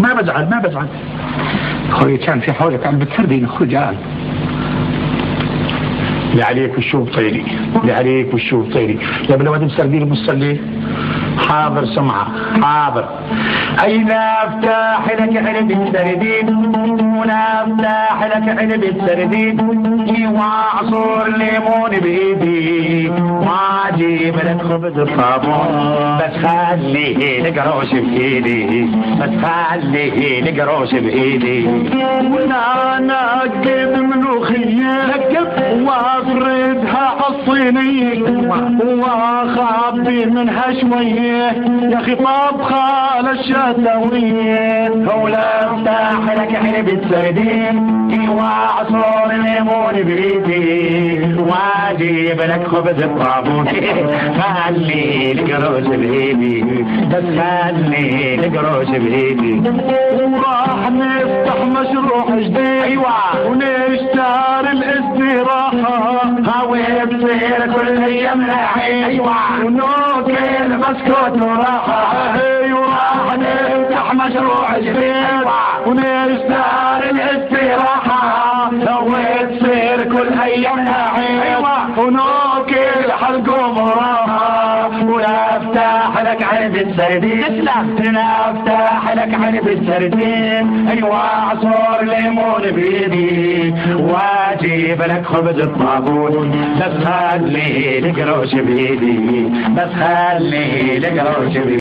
ما بزعل اخوي كان في حولك عم بتسردين اخوي جان. اللي عليك والشوب طيري، اللي عليك والشوب طيري. يا ابن الواد مسردين المصلي. حاضر سمعة حاضر. أين أفتح لك علبة سردين، ونفتح لك علبة سردين، وأعصر ليمون بإيدي، وأجيب لك خبز الصابون، بس خليه لك قروش بإيدي، بس خليه لك قروش بإيدي. وأنا نقب ملوخية وأفردها عالصينية، وأخبي منها شوية يا أخي طبخة للشتوية. ولا افتح لك علبة سردين، وأعصر ليمون بإيدي، وأجيب لك خبز الطابون، خلي لك قروش بإيدي، بس خلي لك قروش بإيدي. وراح نفتح مشروع جديد، أيوة، ونشتري الاستراحة، هاوي بصير كل أيام راحي. أيوة، ونوكل مسكوت وراحة. وراح نفتح مشروع جديد، ونشتري الاستراحة، وتصير كل أيام راحي. ونوكل حلقوم وراحة. ونفتح لك علبة سردين، نفتح لك علبة سردين، أيوة أعصر ليمون بإيدي، وأجيب لك خبز الطابون، بس خلي لك قروش بإيدي، بس خلي لك قروش بإيدي.